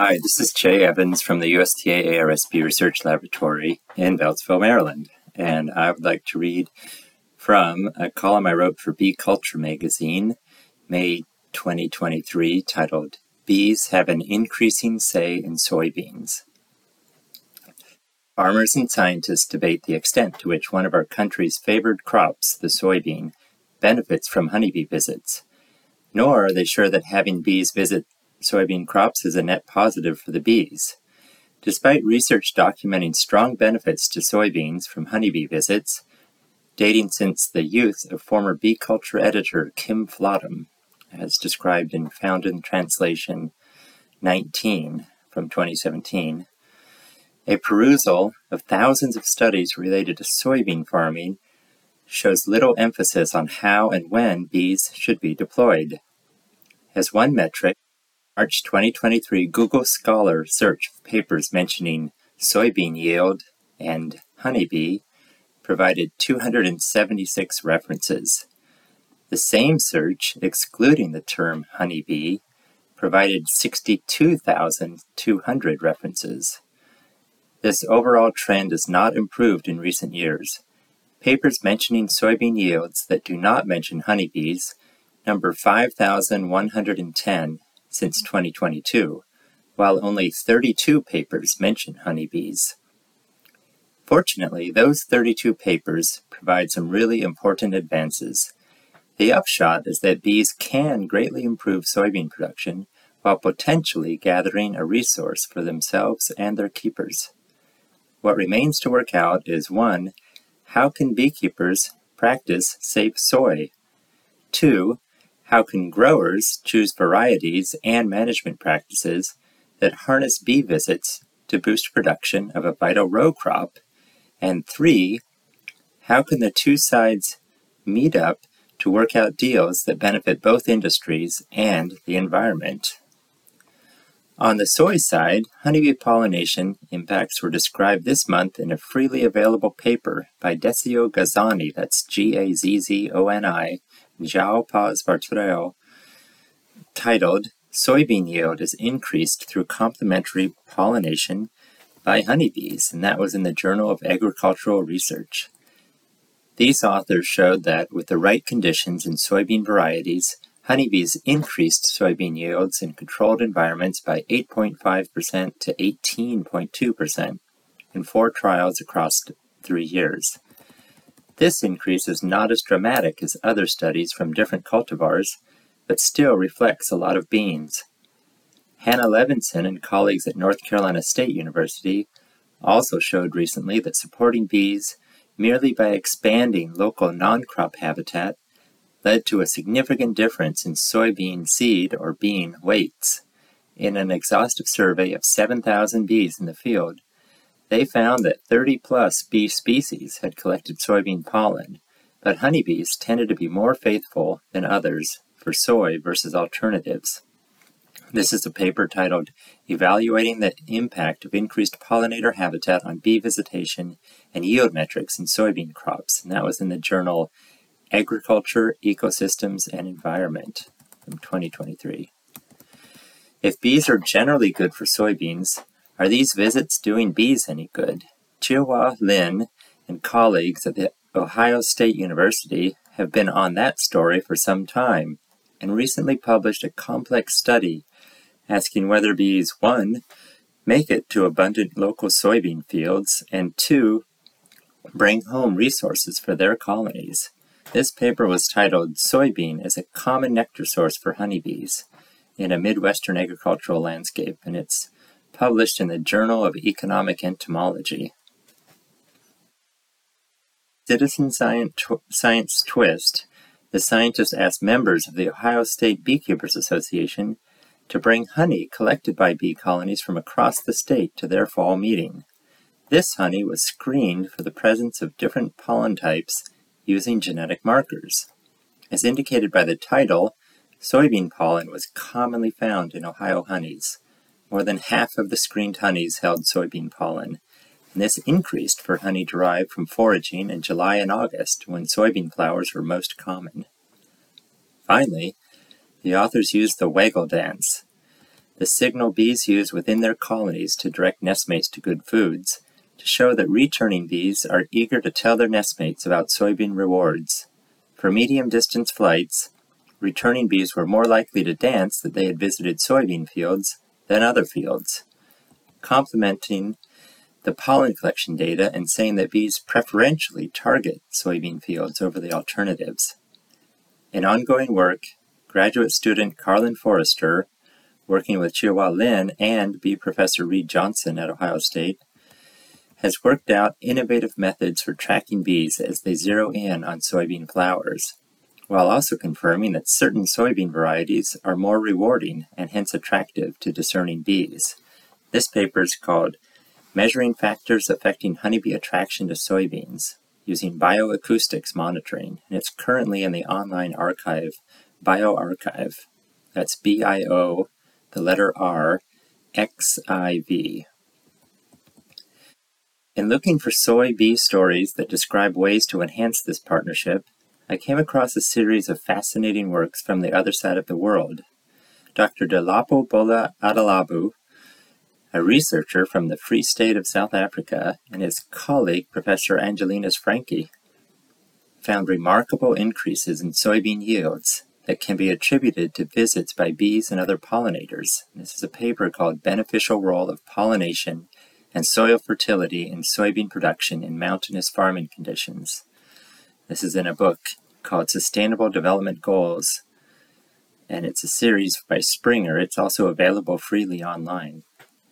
Hi, this is Jay Evans from the USDA ARSP Research Laboratory in Beltsville, Maryland, and I would like to read from a column I wrote for Bee Culture magazine, May 2023, titled, Bees Have an Increasing Say in Soybeans. Farmers and scientists debate the extent to which one of our country's favored crops, the soybean, benefits from honeybee visits. Nor are they sure that having bees visit soybean crops is a net positive for the bees. Despite research documenting strong benefits to soybeans from honeybee visits, dating since the youth of former bee culture editor Kim Flodham, as described in Found in Translation 19 from 2017, a perusal of thousands of studies related to soybean farming shows little emphasis on how and when bees should be deployed. As one metric, March 2023 Google Scholar search of papers mentioning soybean yield and honeybee provided 276 references. The same search, excluding the term honeybee, provided 62,200 references. This overall trend has not improved in recent years. Papers mentioning soybean yields that do not mention honeybees number 5,110 since 2022, while only 32 papers mention honeybees. Fortunately, those 32 papers provide some really important advances. The upshot is that bees can greatly improve soybean production while potentially gathering a resource for themselves and their keepers. What remains to work out is 1. How can beekeepers practice safe soy? 2. How can growers choose varieties and management practices that harness bee visits to boost production of a vital row crop? And 3. How can the two sides meet up to work out deals that benefit both industries and the environment? On the soy side, honeybee pollination impacts were described this month in a freely available paper by Decio Gazzoni, that's Gazzoni, João Paz Bartolomeu, titled, Soybean Yield is Increased Through Complementary Pollination by Honeybees, and that was in the Journal of Agricultural Research. These authors showed that with the right conditions in soybean varieties, honeybees increased soybean yields in controlled environments by 8.5% to 18.2% in 4 trials across 3 years. This increase is not as dramatic as other studies from different cultivars, but still reflects a lot of beans. Hannah Levinson and colleagues at North Carolina State University also showed recently that supporting bees merely by expanding local non-crop habitat led to a significant difference in soybean seed or bean weights. In an exhaustive survey of 7,000 bees in the field, they found that 30-plus bee species had collected soybean pollen, but honeybees tended to be more faithful than others for soy versus alternatives. This is a paper titled Evaluating the Impact of Increased Pollinator Habitat on Bee Visitation and Yield Metrics in Soybean Crops, and that was in the journal Agriculture, Ecosystems, and Environment from 2023. If bees are generally good for soybeans, are these visits doing bees any good? Chihuahua Lin and colleagues at the Ohio State University have been on that story for some time and recently published a complex study asking whether bees, 1, make it to abundant local soybean fields, and 2, bring home resources for their colonies. This paper was titled Soybean as a Common Nectar Source for Honeybees in a Midwestern Agricultural Landscape, and it's published in the Journal of Economic Entomology. Citizen Science Twist, the scientists asked members of the Ohio State Beekeepers Association to bring honey collected by bee colonies from across the state to their fall meeting. This honey was screened for the presence of different pollen types using genetic markers. As indicated by the title, soybean pollen was commonly found in Ohio honeys. More than half of the screened honeys held soybean pollen, and this increased for honey derived from foraging in July and August, when soybean flowers were most common. Finally, the authors used the waggle dance. the signal bees use within their colonies to direct nestmates to good foods, to show that returning bees are eager to tell their nestmates about soybean rewards. For medium-distance flights, returning bees were more likely to dance that they had visited soybean fields than other fields, complementing the pollen collection data and saying that bees preferentially target soybean fields over the alternatives. In ongoing work, graduate student Carlin Forrester, working with Chihuahua Lin and bee professor Reed Johnson at Ohio State, has worked out innovative methods for tracking bees as they zero in on soybean flowers, while also confirming that certain soybean varieties are more rewarding and hence attractive to discerning bees. This paper is called Measuring Factors Affecting Honeybee Attraction to Soybeans Using Bioacoustics Monitoring, and it's currently in the online archive, bioRxiv. That's BIO, the letter R, XIV. In looking for soy bee stories that describe ways to enhance this partnership, I came across a series of fascinating works from the other side of the world. Dr. Delapo Bola Adelabu, a researcher from the Free State of South Africa, and his colleague, Professor Angelinus Franke, found remarkable increases in soybean yields that can be attributed to visits by bees and other pollinators. This is a paper called Beneficial Role of Pollination and Soil Fertility in Soybean Production in Mountainous Farming Conditions. This is in a book called Sustainable Development Goals, and it's a series by Springer. It's also available freely online.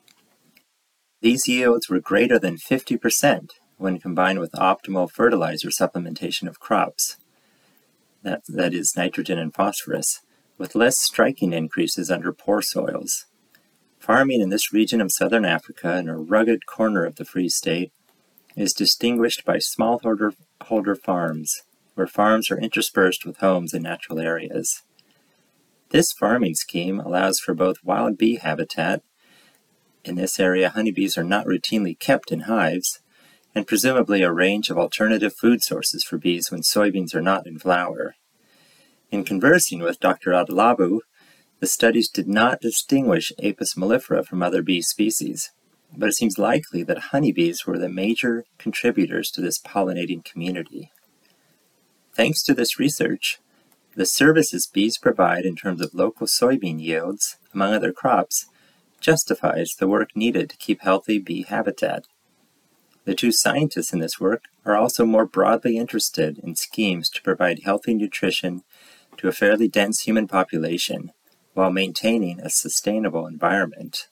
These yields were greater than 50% when combined with optimal fertilizer supplementation of crops, that is nitrogen and phosphorus, with less striking increases under poor soils. Farming in this region of southern Africa, in a rugged corner of the Free State, is distinguished by smallholder farms, where farms are interspersed with homes in natural areas. This farming scheme allows for both wild bee habitat. In this area, honeybees are not routinely kept in hives, and presumably a range of alternative food sources for bees when soybeans are not in flower. In conversing with Dr. Adelabu, the studies did not distinguish Apis mellifera from other bee species, but it seems likely that honeybees were the major contributors to this pollinating community. Thanks to this research, the services bees provide in terms of local soybean yields, among other crops, justifies the work needed to keep healthy bee habitat. The two scientists in this work are also more broadly interested in schemes to provide healthy nutrition to a fairly dense human population while maintaining a sustainable environment.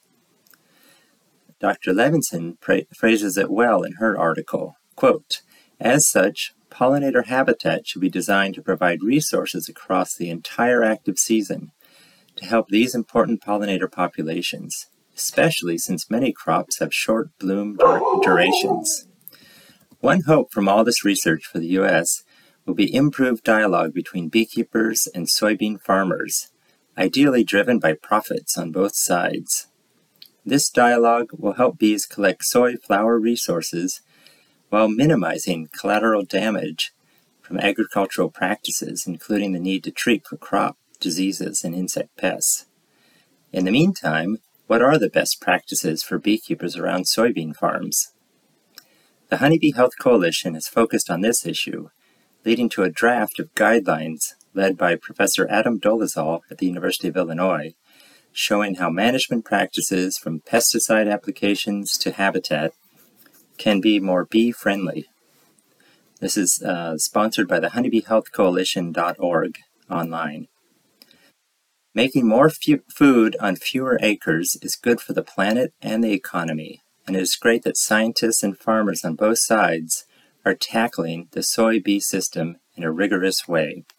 Dr. Levinson phrases it well in her article, quote, "As such, pollinator habitat should be designed to provide resources across the entire active season to help these important pollinator populations, especially since many crops have short bloom durations." One hope from all this research for the U.S. will be improved dialogue between beekeepers and soybean farmers, ideally driven by profits on both sides. This dialogue will help bees collect soy flower resources while minimizing collateral damage from agricultural practices, including the need to treat for crop diseases and insect pests. In the meantime, what are the best practices for beekeepers around soybean farms? The Honeybee Health Coalition has focused on this issue, leading to a draft of guidelines led by Professor Adam Dolezal at the University of Illinois, showing how management practices from pesticide applications to habitat can be more bee-friendly. This is sponsored by the honeybeehealthcoalition.org online. Making more food on fewer acres is good for the planet and the economy, and it is great that scientists and farmers on both sides are tackling the soy bee system in a rigorous way.